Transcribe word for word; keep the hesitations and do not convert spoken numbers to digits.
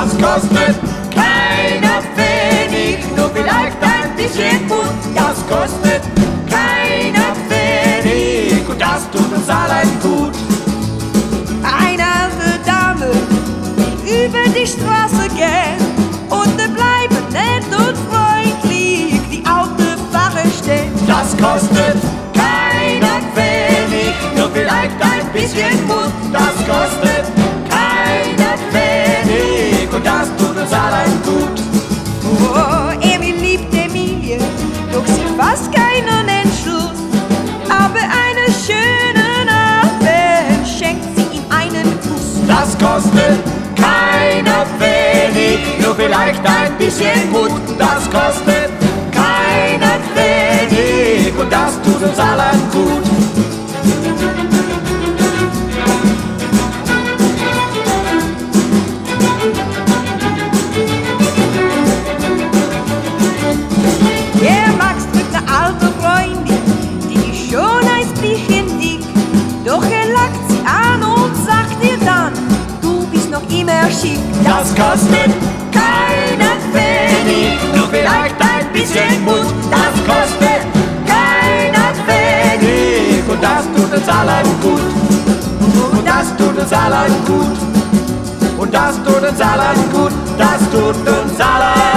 Das kostet keiner Pfennig, nur vielleicht ein bisschen Mut. Das kostet keiner Pfennig und das tut uns allen gut. Eine alte Dame will über die Straße gehen und bleiben nett und freundlich die Autofahrer stehen. Das kostet keiner Pfennig, nur vielleicht ein bisschen Mut. Das kostet keiner Pfennig und das tut uns allen gut. Oh, Emil liebt Emilie, doch sie fasst keinen Entschluss. Aber einen schönen Abend schenkt sie ihm einen Kuss. Das kostet keiner Pfennig, nur vielleicht ein bisschen Mut. Das kostet keiner Pfennig und das tut uns allen gut. Der Max trifft eine alte Freundin, die ist schon ein bisschen dick. Doch er lacht sie an und sagt ihr dann, du bist noch immer schick. Das kostet keiner Pfennig, nur vielleicht ein bisschen Mut. Das kostet keiner Pfennig und das tut uns allen gut. Und das tut uns allen gut. Und das tut uns allen gut. Das tut uns allen